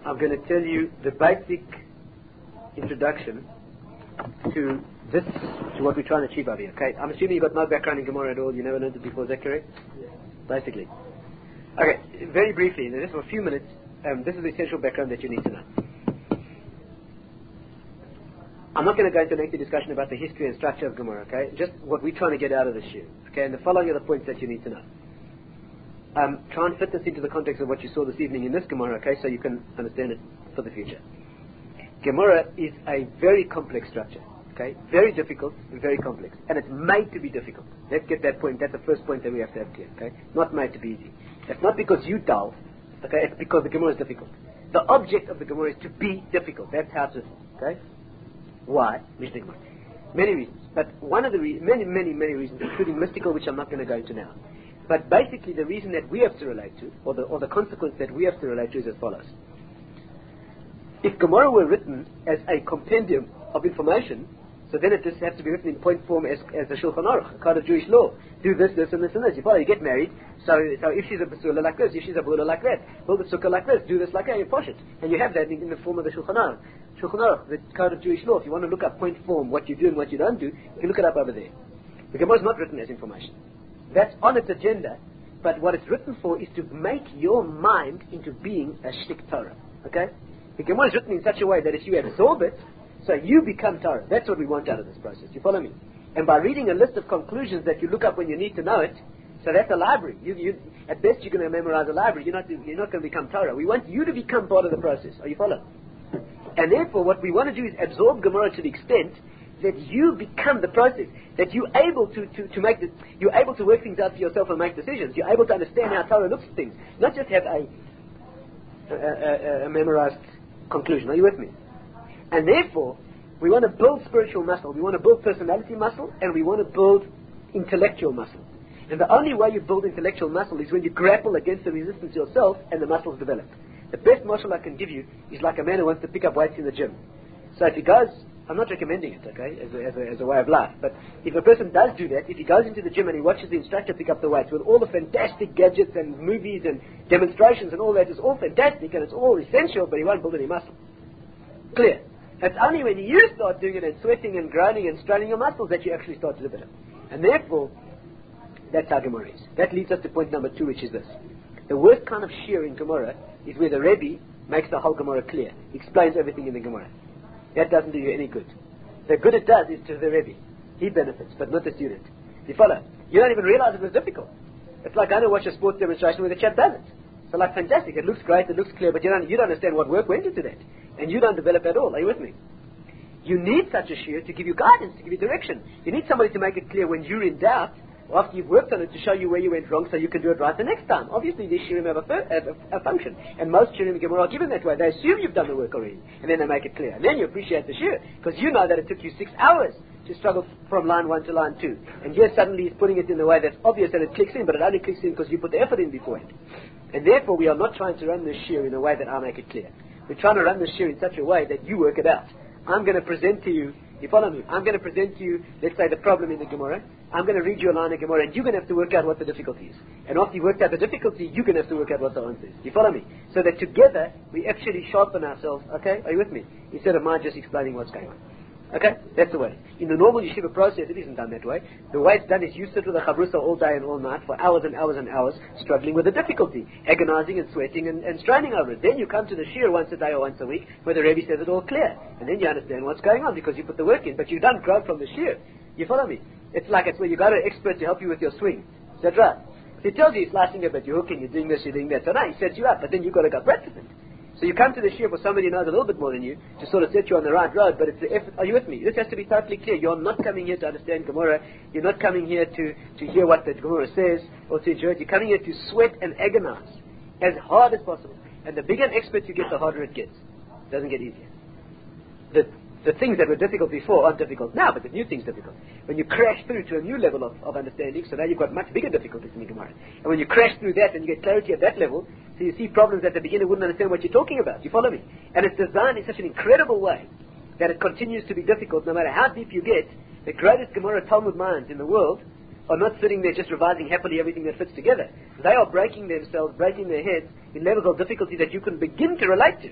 I'm going to tell you the basic introduction to this, to what we're trying to achieve over here. Okay, I'm assuming you've got no background in Gemara at all. You never learned it before. Is that correct? Yeah. Basically. Okay, very briefly, just for a few minutes, this is the essential background that you need to know. I'm not going to go into a lengthy discussion about the history and structure of Gemara, okay? Just what we're trying to get out of this year, okay? And the following are the points that you need to know. Try and fit this into the context of what you saw this evening in this Gemara, okay? So you can understand it for the future. Gemara is a very complex structure, okay? Very difficult and very complex. And it's made to be difficult. Let's get that point. That's the first point that we have to have clear, okay? Not made to be easy. It's not because you dull, okay? It's because the Gemara is difficult. The object of the Gemara is to be difficult. That's how it's, okay? Why? Many reasons. But one of the many reasons, including mystical, which I'm not going to go into now. But basically the reason that we have to relate to, or the consequence that we have to relate to is as follows. If Gemara were written as a compendium of information, so then it just has to be written in point form as a Shulchan Aruch, a code of Jewish law. Do this, this, and this, and this. You follow, you get married, so if she's a basula like this, if she's a bula like that, build a sukkah like this, do this like that, you push it. And you have that in the form of the Shulchan Aruch. Shulchan Aruch, the code of Jewish law. If you want to look up point form, what you do and what you don't do, you can look it up over there. The Gemara is not written as information. That's on its agenda, but what it's written for is to make your mind into being a shtik Torah. Okay? The Gemara is written in such a way that if you absorb it, so you become Torah. That's what we want out of this process. You follow me? And by reading a list of conclusions that you look up when you need to know it, so that's a library. At best you're going to memorize a library. You're not going to become Torah. We want you to become part of the process. Are you following? And therefore what we want to do is absorb Gemara to the extent that you become the process, that you're able to make you're able to work things out for yourself and make decisions. You're able to understand how Torah looks at things, not just have a memorized conclusion. Are you with me? And therefore, we want to build spiritual muscle, we want to build personality muscle, and we want to build intellectual muscle. And the only way you build intellectual muscle is when you grapple against the resistance yourself and the muscles develop. The best muscle I can give you is like a man who wants to pick up weights in the gym. So if he goes, I'm not recommending it, okay, as a way of life, but if a person does do that, if he goes into the gym and he watches the instructor pick up the weights with all the fantastic gadgets and movies and demonstrations and all that, it's all fantastic and it's all essential, but he won't build any muscle. Clear? It's only when you start doing it and sweating and groaning and straining your muscles that you actually start to develop. And therefore, that's how Gemara is. That leads us to point number 2, which is this. The worst kind of shear in Gemara is where the Rebbe makes the whole Gemara clear. He explains everything in the Gemara. That doesn't do you any good. The good it does is to the Rebbe. He benefits, but not the student. You follow? You don't even realize it was difficult. It's like going to watch a sports demonstration where the chap does it. So like fantastic, it looks great, it looks clear, but you don't understand what work went into that. And you don't develop at all. Are you with me? You need such a shiur to give you guidance, to give you direction. You need somebody to make it clear when you're in doubt, after you've worked on it, to show you where you went wrong so you can do it right the next time. Obviously these shiurim have a function. And most shiurim in Gemara are given that way. They assume you've done the work already. And then they make it clear. And then you appreciate the shiur. Because you know that it took you 6 hours to struggle from line 1 to line 2. And here suddenly he's putting it in the way that's obvious and it clicks in, but it only clicks in because you put the effort in beforehand. And therefore we are not trying to run this shiur in a way that I make it clear. We're trying to run this shiur in such a way that you work it out. I'm going to present to you, you follow me? I'm going to present to you, let's say, the problem in the Gemara. I'm going to read you a line of Gemara, and you're going to have to work out what the difficulty is. And after you've worked out the difficulty, you're going to have to work out what the answer is. You follow me? So that together, we actually sharpen ourselves, okay? Are you with me? Instead of mine just explaining what's going on. Okay? That's the way. In the normal yeshiva process, it isn't done that way. The way it's done is you sit with a chavrusa all day and all night for hours and hours and hours, struggling with the difficulty, agonizing and sweating and straining over it. Then you come to the shiur once a day or once a week, where the Rebbe says it all clear. And then you understand what's going on, because you put the work in. But you don't grow from the shiur. You follow me? It's like it's where you go to an expert to help you with your swing. Is that right? He tells you, he's slicing a bit, you're hooking, you're doing this, you're doing that. So now he sets you up, but then you've got to go practice it. So you come to the shiur for somebody who knows a little bit more than you to sort of set you on the right road, but it's the effort. Are you with me? This has to be totally clear. You're not coming here to understand Gemara. You're not coming here to hear what the Gemara says or to enjoy it. You're coming here to sweat and agonize as hard as possible. And the bigger an expert you get, the harder it gets. It doesn't get easier. The things that were difficult before aren't difficult now, but the new thing's difficult. When you crash through to a new level of understanding, so now you've got much bigger difficulties in the Gemara. And when you crash through that and you get clarity at that level, so you see problems at the beginner wouldn't understand what you're talking about. You follow me? And it's designed in such an incredible way that it continues to be difficult no matter how deep you get. The greatest Gemara Talmud minds in the world are not sitting there just revising happily everything that fits together. They are breaking themselves, breaking their heads in levels of difficulty that you can begin to relate to.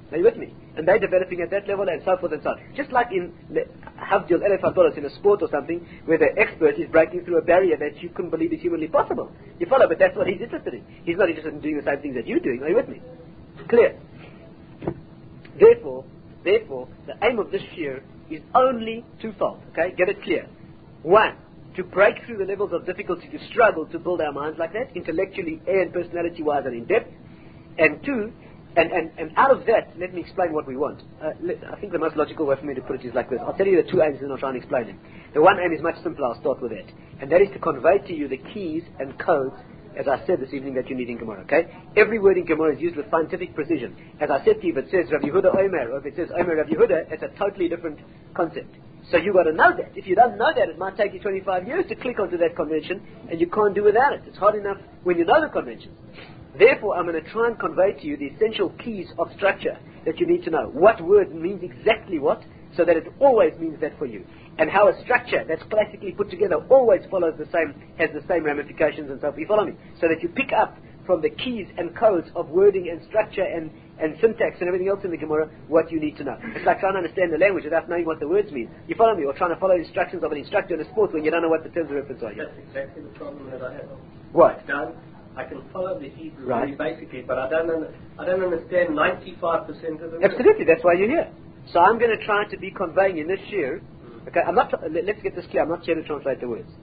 Are you with me? And they're developing at that level and so forth and so on. Just like in Havdil Elef in a sport or something where the expert is breaking through a barrier that you couldn't believe is humanly possible. You follow? But that's what he's interested in. He's not interested in doing the same things that you're doing. Are you with me? Clear? Therefore, the aim of this year is only twofold. Okay? Get it clear. One, to break through the levels of difficulty, to struggle to build our minds like that, intellectually and personality-wise and in depth. And two, and out of that, let me explain what we want. I think the most logical way for me to put it is like this. I'll tell you the two aims and I'll try and explain them. The one aim is much simpler. I'll start with that. And that is to convey to you the keys and codes, as I said this evening, that you need in Gemara. Okay? Every word in Gemara is used with scientific precision. As I said to you, if it says Rav Yehuda Omer, or if it says Omer Rav Yehuda, it's a totally different concept. So you've got to know that. If you don't know that, it might take you 25 years to click onto that convention, and you can't do without it. It's hard enough when you know the convention. Therefore, I'm going to try and convey to you the essential keys of structure that you need to know. What word means exactly what, so that it always means that for you. And how a structure that's classically put together always follows the same, has the same ramifications and so forth. You follow me? So that you pick up from the keys and codes of wording and structure and syntax and everything else in the Gemara what you need to know. It's like trying to understand the language without knowing what the words mean. You follow me? Or trying to follow the instructions of an instructor in a sport when you don't know what the terms of reference are. That's exactly the problem that I have. What? I can follow the Hebrew right. very basically, but I don't understand 95% of the Absolutely, that's why you're here. So I'm going to try to be conveying in this year. Okay, let's get this clear. I'm not here to translate the words.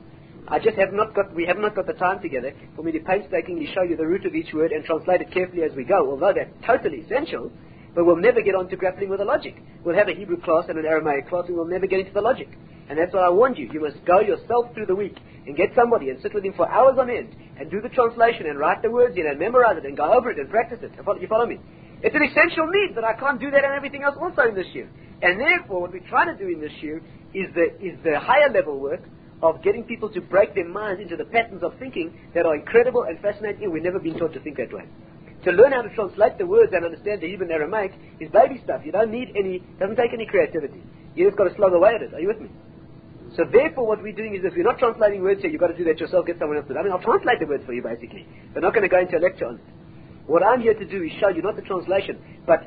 We have not got the time together for me to painstakingly show you the root of each word and translate it carefully as we go, although that's totally essential, but we'll never get on to grappling with the logic. We'll have a Hebrew class and an Aramaic class and we'll never get into the logic. And that's what I warned you. You must go yourself through the week and get somebody and sit with him for hours on end and do the translation and write the words in and memorize it and go over it and practice it. You follow me? It's an essential need, but I can't do that and everything else also in this year. And therefore, what we're trying to do in this year is the higher level work of getting people to break their minds into the patterns of thinking that are incredible and fascinating, and we've never been taught to think that way. To learn how to translate the words and understand the Hebrew and Aramaic is baby stuff. You don't need doesn't take any creativity. You just got to slog away at it. Are you with me? So therefore what we're doing is if we're not translating words here, you've got to do that yourself, get someone else to do it. I mean, I'll translate the words for you basically. We're not going to go into a lecture on it. What I'm here to do is show you not the translation, but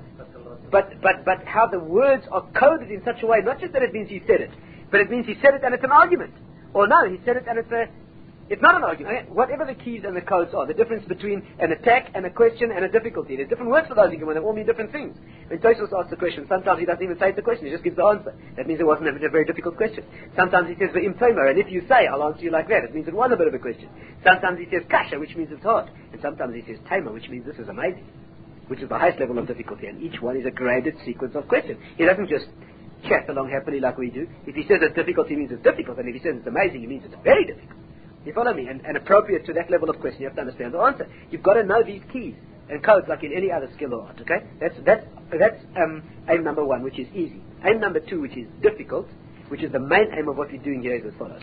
how the words are coded in such a way, not just that it means he said it, but it means he said it and it's an argument. Or no, he said it and it's not an argument. Whatever the keys and the codes are, the difference between an attack and a question and a difficulty. There's different words for those in Gemara, they all mean different things. When Tosfos asks the question, sometimes he doesn't even say it's a question, he just gives the answer. That means it wasn't a very difficult question. Sometimes he says the imtomer, and if you say, I'll answer you like that, it means it was a bit of a question. Sometimes he says kasha, which means it's hard. And sometimes he says tamer, which means this is amazing. Which is the highest level of difficulty, and each one is a graded sequence of questions. He doesn't just chat along happily like we do. If he says it's difficult, he means it's difficult, and if he says it's amazing, he means it's very difficult. You follow me? And appropriate to that level of question, you have to understand the answer. You've got to know these keys and codes like in any other skill or art, okay? That's aim number one, which is easy. Aim number two, which is difficult, which is the main aim of what we're doing here, is as follows.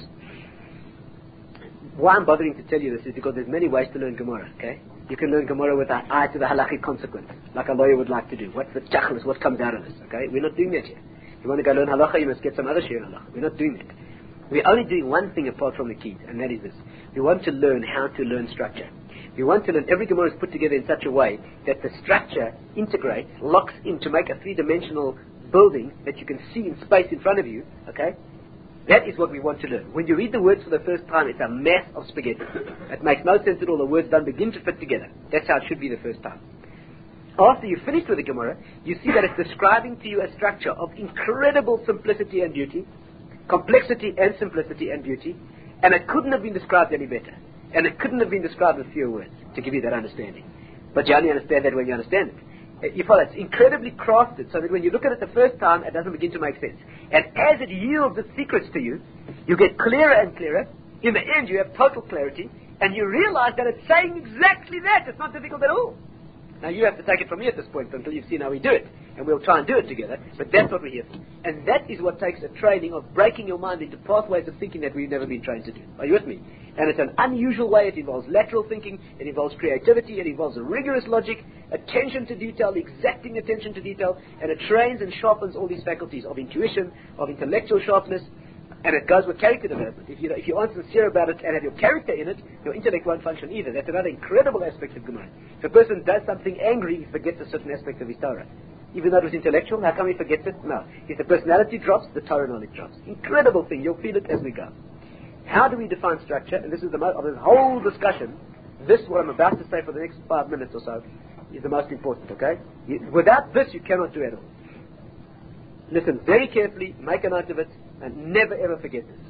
Why I'm bothering to tell you this is because there's many ways to learn Gemara, okay? You can learn Gemara with an eye to the halachic consequence, like a lawyer would like to do. What's the tachlis, what comes out of this, okay? We're not doing that here. If you want to go learn halacha, you must get some other share in halacha. We're not doing that. We're only doing one thing apart from the keys, and that is this. We want to learn how to learn structure. We want to learn, every Gemara is put together in such a way that the structure integrates, locks in to make a three-dimensional building that you can see in space in front of you, okay? That is what we want to learn. When you read the words for the first time, it's a mass of spaghetti. It makes no sense at all. The words don't begin to fit together. That's how it should be the first time. After you've finished with the Gemara, you see that it's describing to you a structure of incredible simplicity and beauty, complexity and simplicity and beauty, and it couldn't have been described any better. And it couldn't have been described with fewer words to give you that understanding. But you only understand that when you understand it. You follow, it's incredibly crafted so that when you look at it the first time, it doesn't begin to make sense. And as it yields its secrets to you, you get clearer and clearer. In the end, you have total clarity, and you realize that it's saying exactly that. It's not difficult at all. Now, you have to take it from me at this point until you've seen how we do it. And we'll try and do it together, but that's what we're here for. And that is what takes a training of breaking your mind into pathways of thinking that we've never been trained to do. Are you with me? And it's an unusual way. It involves lateral thinking, it involves creativity, it involves a rigorous logic, attention to detail, exacting attention to detail, and it trains and sharpens all these faculties of intuition, of intellectual sharpness, and it goes with character development. If you aren't sincere about it and have your character in it, your intellect won't function either. That's another incredible aspect of Gemara. If a person does something angry, he forgets a certain aspect of his Torah. even though it was intellectual? How come he forgets it? No. If the personality drops, the Torah knowledge drops. Incredible thing. You'll feel it as we go. How do we define structure? And this is of this whole discussion. This, what I'm about to say for the next 5 minutes or so, is the most important, okay? Without this, you cannot do it all. Listen very carefully, make a note of it, and never ever forget this.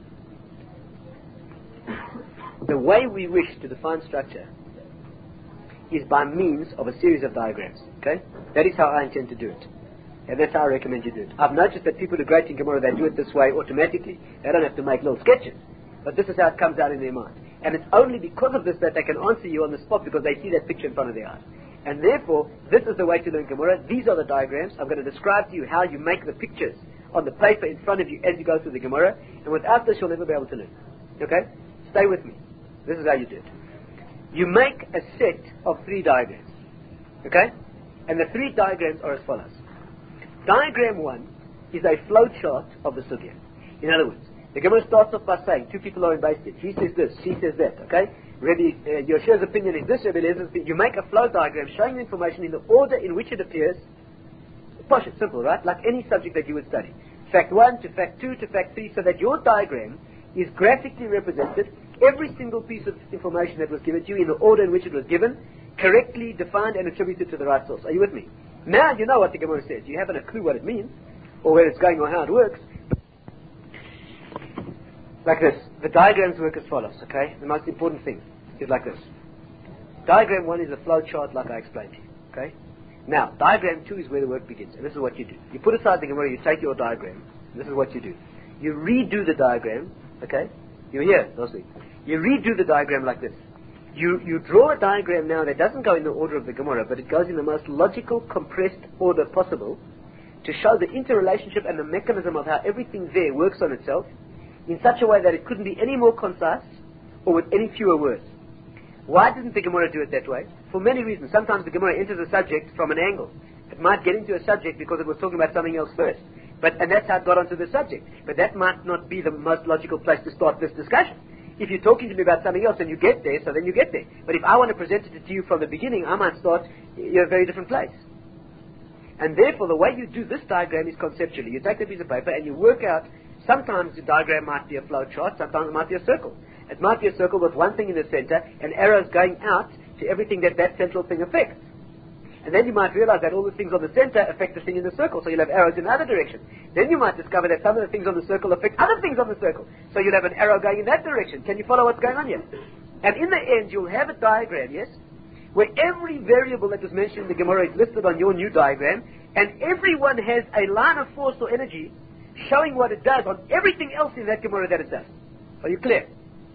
The way we wish to define structure is by means of a series of diagrams, okay? That is how I intend to do it. And that's how I recommend you do it. I've noticed that people who are great in Gemara, they do it this way automatically. They don't have to make little sketches. But this is how it comes out in their mind. And it's only because of this that they can answer you on the spot, because they see that picture in front of their eyes. And therefore, this is the way to learn Gemara. These are the diagrams. I'm going to describe to you how you make the pictures on the paper in front of you as you go through the Gemara. And without this, you'll never be able to learn. Okay? Stay with me. This is how you do it. You make a set of 3 diagrams. Okay? And the 3 diagrams are as follows. Diagram 1 is a flow chart of the sugya. In other words, the Gemara starts off by saying 2 people are in Beis Din. He says this, she says that. Okay? Rabbi Yosher's opinion is this, Rabbi Eliezer. You make a flow diagram showing the information in the order in which it appears. Posh, it's simple, right? Like any subject that you would study. Fact 1 to fact 2 to fact 3, so that your diagram is graphically represented, every single piece of information that was given to you in the order in which it was given, correctly defined and attributed to the right source. Are you with me? Now you know what the Gemara says. You haven't a clue what it means, or where it's going, or how it works. Like this. The diagrams work as follows, okay? The most important thing is like this. Diagram 1 is a flow chart like I explained to you, okay? Now, diagram 2 is where the work begins, and this is what you do. You put aside the Gemara, you take your diagram, and this is what you do. You redo the diagram, okay? You were here last week. You redo the diagram like this. You draw a diagram now that doesn't go in the order of the Gemara, but it goes in the most logical, compressed order possible to show the interrelationship and the mechanism of how everything there works on itself in such a way that it couldn't be any more concise or with any fewer words. Why didn't the Gemara do it that way? For many reasons. Sometimes the Gemara enters a subject from an angle. It might get into a subject because it was talking about something else first. And that's how it got onto the subject. But that might not be the most logical place to start this discussion. If you're talking to me about something else and you get there, so then you get there. But if I want to present it to you from the beginning, I might start in a very different place. And therefore, the way you do this diagram is conceptually. You take a piece of paper and you work out, sometimes the diagram might be a flow chart, sometimes it might be a circle. It might be a circle with one thing in the center and arrows going out to everything that central thing affects. And then you might realize that all the things on the center affect the thing in the circle, so you'll have arrows in the other direction. Then you might discover that some of the things on the circle affect other things on the circle, so you'll have an arrow going in that direction. Can you follow what's going on here? And in the end, you'll have a diagram, yes, where every variable that was mentioned in the Gemara is listed on your new diagram, and everyone has a line of force or energy showing what it does on everything else in that Gemara that it does. Are you clear?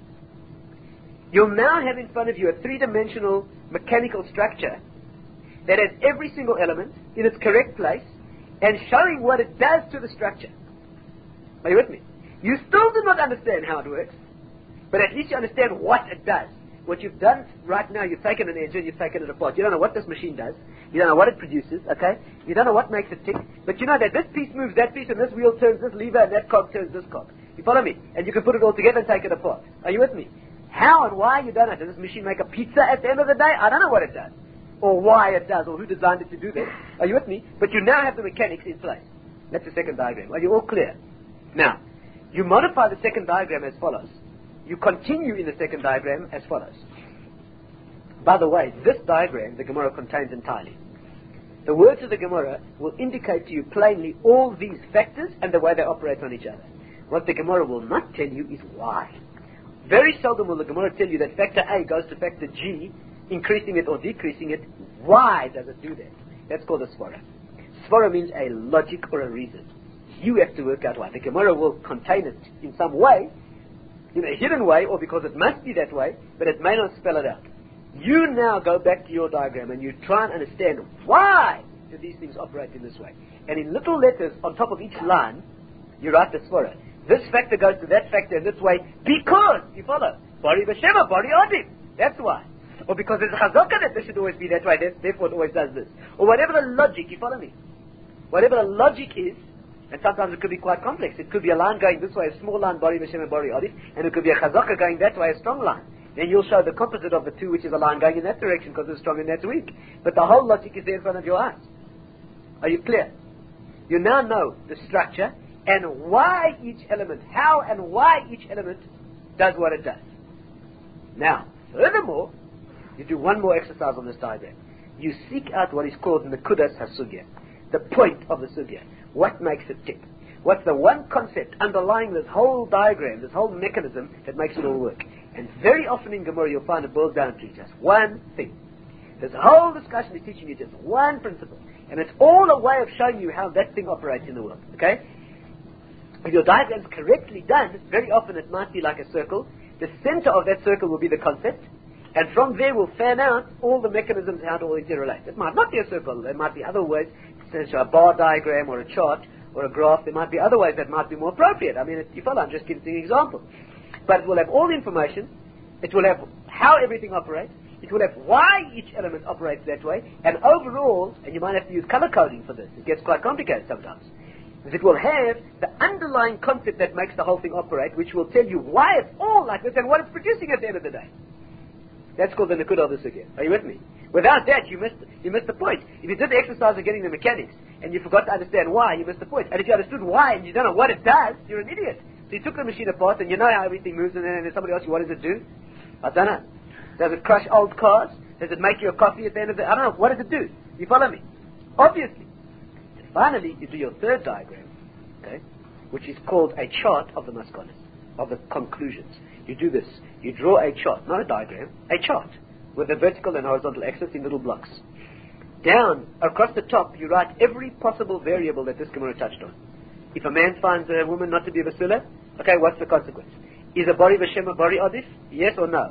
You'll now have in front of you a 3-dimensional mechanical structure that has every single element in its correct place and showing what it does to the structure. Are you with me? You still do not understand how it works, but at least you understand what it does. What you've done right now, you've taken an engine, you've taken it apart. You don't know what this machine does. You don't know what it produces, okay? You don't know what makes it tick, but you know that this piece moves that piece and this wheel turns this lever and that cog turns this cog. You follow me? And you can put it all together and take it apart. Are you with me? How and why you don't know. Does this machine make a pizza at the end of the day? I don't know what it does, or why it does, or who designed it to do that. Are you with me? But you now have the mechanics in place. That's the second diagram. Are you all clear? Now, you modify the second diagram as follows. You continue in the second diagram as follows. By the way, this diagram the Gemara contains entirely. The words of the Gemara will indicate to you plainly all these factors and the way they operate on each other. What the Gemara will not tell you is why. Very seldom will the Gemara tell you that factor A goes to factor G, increasing it or decreasing it. Why does it do that? That's called a svara. Svara means a logic or a reason. You have to work out why. The Gemara will contain it in some way, in a hidden way, or because it must be that way, but it may not spell it out. You now go back to your diagram and you try and understand why do these things operate in this way. And in little letters on top of each line, you write the svara. This factor goes to that factor in this way because, you follow, Bari B'Sheva, Bari Odim. That's why. Or because there's a chazaka that this should always be that way, therefore it always does this. Or whatever the logic, you follow me? Whatever the logic is, and sometimes it could be quite complex. It could be a line going this way, a small line, Bari B'Sheva, Bari Odim, and it could be a chazaka going that way, a strong line. Then you'll show the composite of the two, which is a line going in that direction because it's strong and that's weak. But the whole logic is there in front of your eyes. Are you clear? You now know the structure and why each element, how and why each element does what it does. Now, furthermore, you do one more exercise on this diagram. You seek out what is called Nekudas HaSugya, the point of the Sugya. What makes it tick? What's the one concept underlying this whole diagram, this whole mechanism that makes it all work? And very often in Gemara you'll find it boils down to just one thing. This whole discussion is teaching you just one principle. And it's all a way of showing you how that thing operates in the world. Okay? If your diagram's correctly done, very often it might be like a circle. The center of that circle will be the concept. And from there will fan out all the mechanisms how to all interrelate. It might not be a circle. There might be other ways, such as a bar diagram or a chart or a graph. There might be other ways that might be more appropriate. I mean, you follow, I'm just giving you an example. But it will have all the information. It will have how everything operates. It will have why each element operates that way. And overall, and you might have to use color coding for this. It gets quite complicated sometimes. It will have the underlying concept that makes the whole thing operate, which will tell you why it's all like this and what it's producing at the end of the day. That's called the Nekudah of the Sugya. Are you with me? Without that, you missed the point. If you did the exercise of getting the mechanics and you forgot to understand why, you missed the point. And if you understood why and you don't know what it does, you're an idiot. So you took the machine apart and you know how everything moves, and then somebody asks you, what does it do? I don't know. Does it crush old cars? Does it make you a coffee at the end of the... I don't know. What does it do? You follow me? Obviously. And finally, you do your third diagram, okay, which is called a chart of the maskonas, of the conclusions. You do this. You draw a chart, not a diagram, a chart, with a vertical and horizontal axis in little blocks. Down, across the top, you write every possible variable that this Gemara touched on. If a man finds a woman not to be a basila, okay, what's the consequence? Is a bari v'shem a bari adif? Yes or no?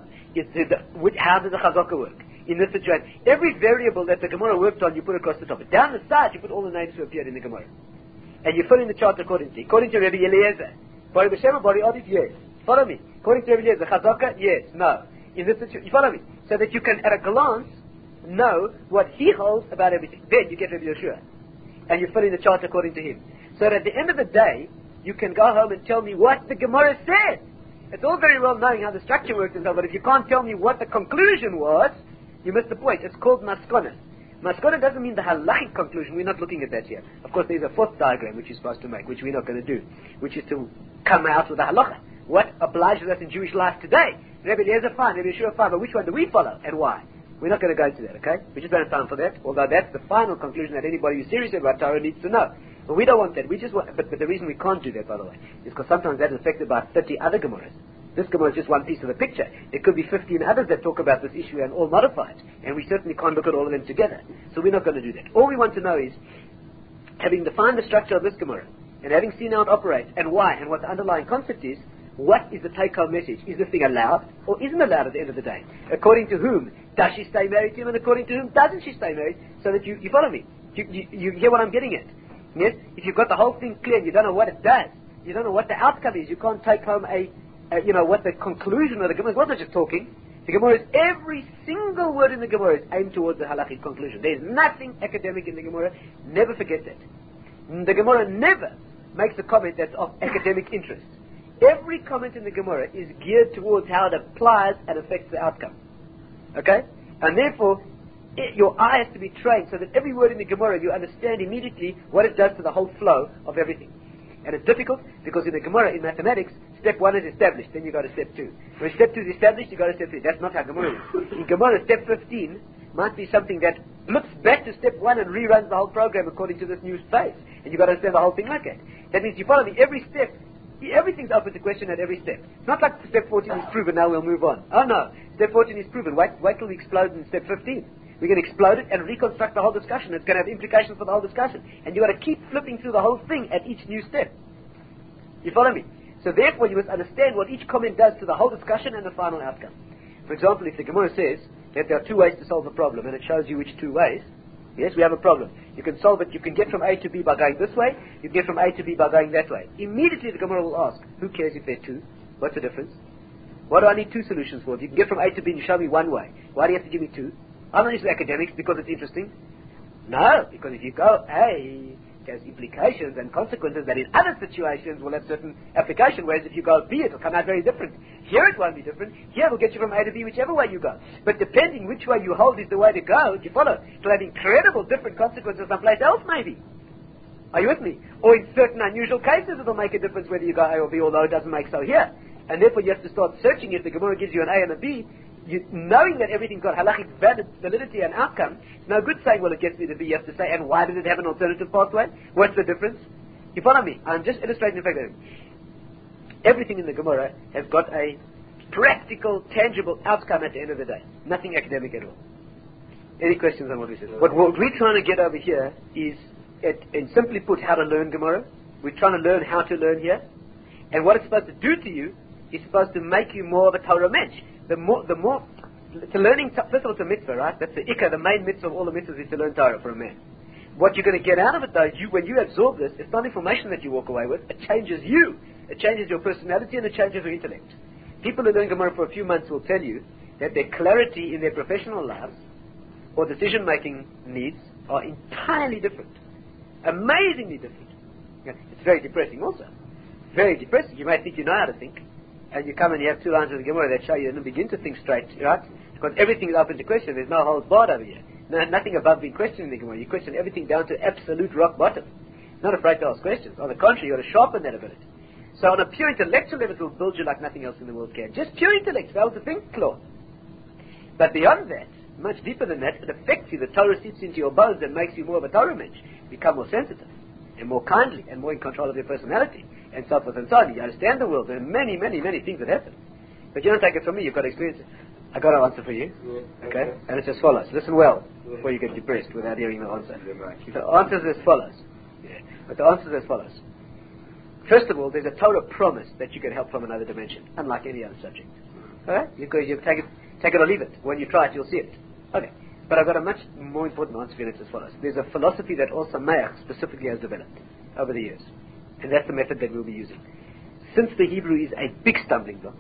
How does the chazaka work? In this situation, every variable that the Gemara worked on, you put across the top. Down the side, you put all the names who appeared in the Gemara. And you fill in the chart accordingly. According to Rabbi Eliezer, bari v'shem a bari adif? Yes. Follow me. According to Rabbi Eliezer, chazaka? Yes. No. In this situation, you follow me? So that you can, at a glance, know what he holds about everything. Then you get Rabbi Yeshua. And you fill in the chart according to him. So that at the end of the day, you can go home and tell me what the Gemara said. It's all very well knowing how the structure works and so, but if you can't tell me what the conclusion was, you missed the point. It's called maskona. Maskona doesn't mean the halachic conclusion. We're not looking at that here. Of course, there's a fourth diagram which you're supposed to make, which we're not going to do, which is to come out with a halacha. What obliges us in Jewish life today? Rabbi Eliezer fine, Rabbi Yeshua fine, but which one do we follow and why? We're not going to go into that, okay? We just don't have time for that, although that's the final conclusion that anybody who's serious about Torah needs to know. But we don't want that. We just want, but the reason we can't do that, by the way, is because sometimes that is affected by 30 other Gemaras. This Gemara is just one piece of the picture. There could be 15 others that talk about this issue and all modify it. And we certainly can't look at all of them together. So we're not going to do that. All we want to know is, having defined the structure of this Gemara, and having seen how it operates, and why, and what the underlying concept is, what is the take-home message? Is this thing allowed, or isn't allowed at the end of the day? According to whom does she stay married to him, and according to whom doesn't she stay married? So that you follow me. You hear what I'm getting at. Yes? If you've got the whole thing clear and you don't know what it does, you don't know what the outcome is, you can't take home what the conclusion of the Gemara is. We're not just talking. The Gemara is, every single word in the Gemara is aimed towards the halachic conclusion. There's nothing academic in the Gemara. Never forget that. The Gemara never makes a comment that's of academic interest. Every comment in the Gemara is geared towards how it applies and affects the outcome. Okay? And therefore, your eye has to be trained so that every word in the Gemara you understand immediately what it does to the whole flow of everything. And it's difficult because in the Gemara, in mathematics, step 1 is established, then you go to step 2. When step 2 is established, you go to step 3. That's not how Gemara is. In Gemara, step 15 might be something that looks back to step 1 and reruns the whole program according to this new phase. And you've got to understand the whole thing like that. That means you follow me, every step, everything's open to question at every step. It's not like step 14 is proven, now we'll move on. Oh no, step 14 is proven. Wait till we explode in step 15. We're going to explode it and reconstruct the whole discussion. It's going to have implications for the whole discussion. And you've got to keep flipping through the whole thing at each new step. You follow me? So therefore you must understand what each comment does to the whole discussion and the final outcome. For example, if the Gemara says that there are 2 ways to solve a problem, and it shows you which 2 ways, yes, we have a problem. You can solve it, you can get from A to B by going this way, you can get from A to B by going that way. Immediately the Gemara will ask, who cares if there are 2? What's the difference? What do I need 2 solutions for? If you can get from A to B and you show me one way, why do you have to give me 2? I'm not using academics because it's interesting. No, because if you go A has implications and consequences that in other situations will have certain application, whereas if you go B, it will come out very different. Here it won't be different. Here it will get you from A to B whichever way you go. But depending which way you hold is the way to go, do you follow? It will have incredible different consequences someplace else maybe. Are you with me? Or in certain unusual cases it will make a difference whether you go A or B, although it doesn't make so here. And therefore you have to start searching. If the Gemara gives you an A and a B, knowing that everything's got halachic validity and outcome, it's no good saying, well, it gets me to B. You have to say, and why did it have an alternative pathway? What's the difference? You follow me? I'm just illustrating the fact that everything in the Gemara has got a practical, tangible outcome at the end of the day. Nothing academic at all. Any questions on what we said? What we're trying to get over here is, and simply put, how to learn Gemara. We're trying to learn how to learn here. And what it's supposed to do to you is supposed to make you more of a Torah mensch. The more, to learning, first of all, it's a mitzvah, right? That's the ikka, the main mitzvah of all the mitzvahs is to learn Torah for a man. What you're going to get out of it, though, is when you absorb this, it's not information that you walk away with. It changes you. It changes your personality and it changes your intellect. People who learn Gemara for a few months will tell you that their clarity in their professional lives or decision-making needs are entirely different. Amazingly different. It's very depressing also. Very depressing. You may think you know how to think, and you come and you have 2 lines of the Gemara that show you and begin to think straight, right? Because everything is open to question. There's no holds barred over here. No, nothing above being questioned in the Gemara. You question everything down to absolute rock bottom. Not afraid to ask questions. On the contrary, you've got to sharpen that ability. So on a pure intellectual level, it will build you like nothing else in the world can. Just pure intellect, be able to think, Claude. But beyond that, much deeper than that, it affects you. The Torah seeps into your bones and makes you more of a Torah mensch. You become more sensitive and more kindly and more in control of your personality and so forth and so on. You understand the world. There are many, many, many things that happen. But you don't take it from me. You've got to experience it. I've got an answer for you. Yeah. Okay? And it's as follows. Listen well before you get depressed without hearing the answer. The answer is as follows. Yeah. But the answer is as follows. First of all, there's a Torah promise that you can help from another dimension, unlike any other subject. Alright? You take it or leave it. When you try it, you'll see it. Okay. But I've got a much more important answer for you, and it's as follows. There's a philosophy that Or Sameach specifically has developed over the years. And that's the method that we'll be using. Since the Hebrew is a big stumbling block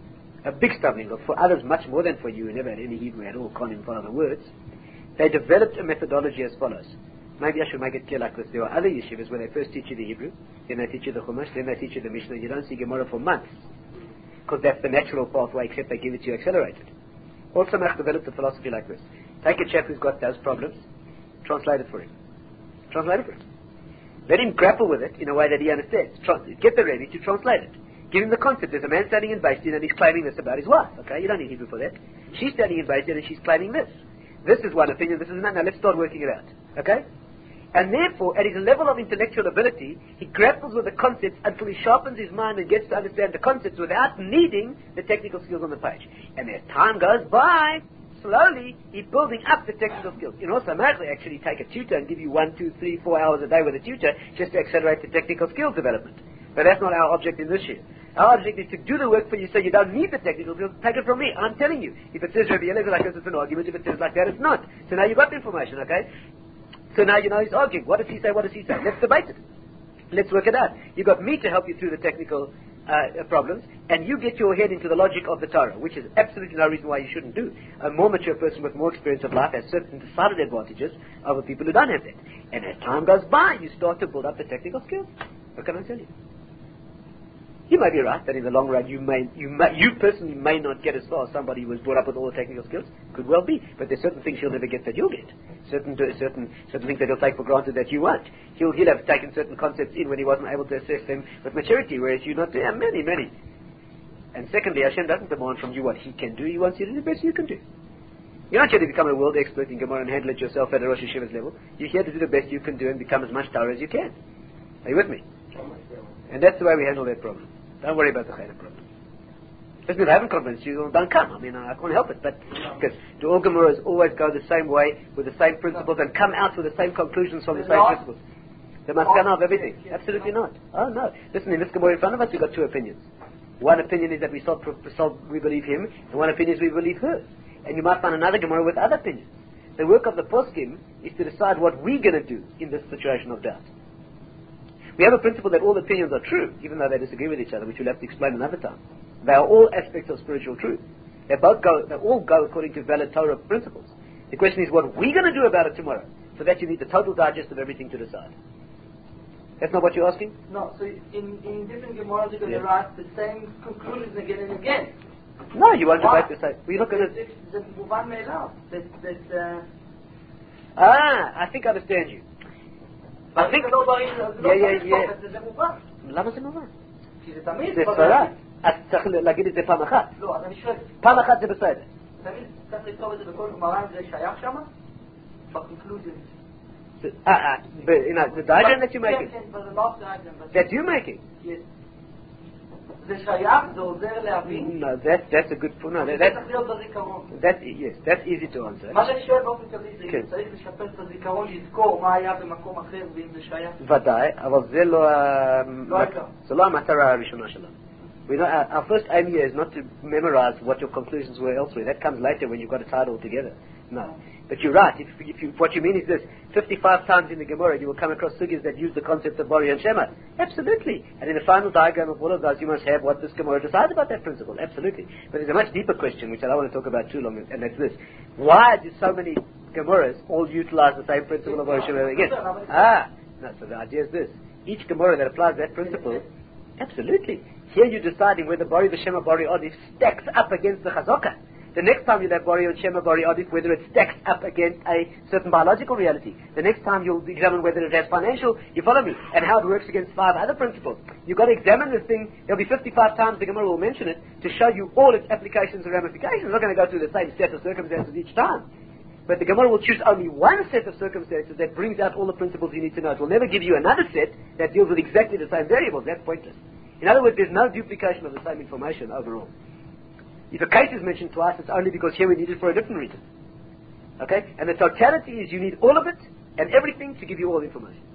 for others much more than for you who never had any Hebrew at all, can't even follow the words, they developed a methodology as follows. Maybe I should make it clear like this. There are other yeshivas where they first teach you the Hebrew, then they teach you the Chumash, then they teach you the Mishnah. You don't see Gemara for months, because that's the natural pathway, except they give it to you accelerated. Or Sameach developed a philosophy like this. Take a chap who's got those problems, translate it for him. Let him grapple with it in a way that he understands. Get the Rebbe to translate it. Give him the concept. There's a man standing in Beis Din and he's claiming this about his wife. Okay, you don't need Hebrew for that. She's standing in Beis Din and she's claiming this. This is one opinion, this is another. Now let's start working it out. Okay? And therefore, at his level of intellectual ability, he grapples with the concepts until he sharpens his mind and gets to understand the concepts without needing the technical skills on the page. And as time goes by, slowly, he's building up the technical skills. You know, so might actually take a tutor and give you 1, 2, 3, 4 hours a day with a tutor just to accelerate the technical skills development. But that's not our object in this year. Our object is to do the work for you so you don't need the technical skills. Take it from me. I'm telling you. If it says Rabbi Eliezer like this, it's an argument. If it says like that, it's not. So now you've got the information, okay? So now you know he's arguing. What does he say? What does he say? Let's debate it. Let's work it out. You've got me to help you through the technical problems, and you get your head into the logic of the Torah, which is absolutely no reason why you shouldn't do. A more mature person with more experience of life has certain decided advantages over people who don't have that. And as time goes by, you start to build up the technical skills. What can I tell you? You may be right that in the long run you personally may not get as far as somebody who was brought up with all the technical skills. Could well be, but there's certain things you'll never get that you'll get. Certain things that he'll take for granted that you won't. He'll have taken certain concepts in when he wasn't able to assess them with maturity, whereas you not. Yeah, many. And secondly, Hashem doesn't demand from you what He can do. He wants you to do the best you can do. You're not here to become a world expert in Gemara and handle it yourself at a Rosh Hashiva's level. You're here to do the best you can do and become as much Torah as you can. Are you with me? And that's the way we handle that problem. Don't worry about the Chayla problem. Just because I haven't convinced you, don't come. I mean, I can't help it. But because do all Gemaras always go the same way with the same principles and come out with the same conclusions from the same principles? They must come out of everything. Absolutely not. Oh no. Listen, in this Gemara in front of us, we've got two opinions. One opinion is that we believe him, and one opinion is we believe her. And you might find another Gemara with other opinions. The work of the poskim is to decide what we're going to do in this situation of doubt. We have a principle that all opinions are true, even though they disagree with each other, which we'll have to explain another time. They are all aspects of spiritual truth. They all go according to valid Torah principles. The question is what we're going to do about it tomorrow. For that you need the total digest of everything to decide. That's not what you're asking? No, so in different Gemaras you're going to Yeah. write the same conclusions again and again. No, you won't Why? write the same. We look at it. The Muvan Me'elav, I think I understand you. I think... למה זה מובן? כי זה תמיד... זה סברה. אז צריך להגיד את זה פעם אחת. לא, אז אני שואל... פעם אחת זה בסדר. תמיד צריך לכתוב את זה בכל גמרא אם זה שייך שמה? בקונקלוזיה. The diagram that you're making? כן, but the last diagram. That you're making? Yes. זה שייך, זה עוזר להבין. No, that's a good point. No, זה צריך להיות בזיכרון. yes, that's easy to answer. מה שאני שואל באופן כללי זה כן. אם צריך לשפר את הזיכרון, לזכור מה היה במקום אחר ואם זה שייך. ודאי, אבל זה לא העיקר. זה לא המטרה הראשונה שלנו. Our first aim here is not to memorize what your conclusions were elsewhere. That comes later when you've got a title together. No. But you're right. If what you mean is this, 55 times in the Gemara you will come across sugis that use the concept of Bori and Shema. Absolutely. And in the final diagram of all of those, you must have what this Gemara decides about that principle. Absolutely. But there's a much deeper question, which I don't want to talk about too long, and that's this. Why do so many Gemaras all utilize the same principle of Bori and Shema again? No, so the idea is this. Each Gemara that applies that principle, absolutely. Here you're deciding whether Bori V'Shema Bori Odif stacks up against the Chazokah. The next time you'll have Bori and Shema Bori Odif, whether it stacks up against a certain biological reality. The next time you'll examine whether it has financial, you follow me, and how it works against 5 other principles. You've got to examine this thing. There'll be 55 times the Gemara will mention it to show you all its applications and ramifications. It's not going to go through the same set of circumstances each time. But the Gemara will choose only one set of circumstances that brings out all the principles you need to know. It will never give you another set that deals with exactly the same variables. That's pointless. In other words, there's no duplication of the same information overall. If a case is mentioned twice, it's only because here we need it for a different reason. Okay? And the totality is you need all of it and everything to give you all the information.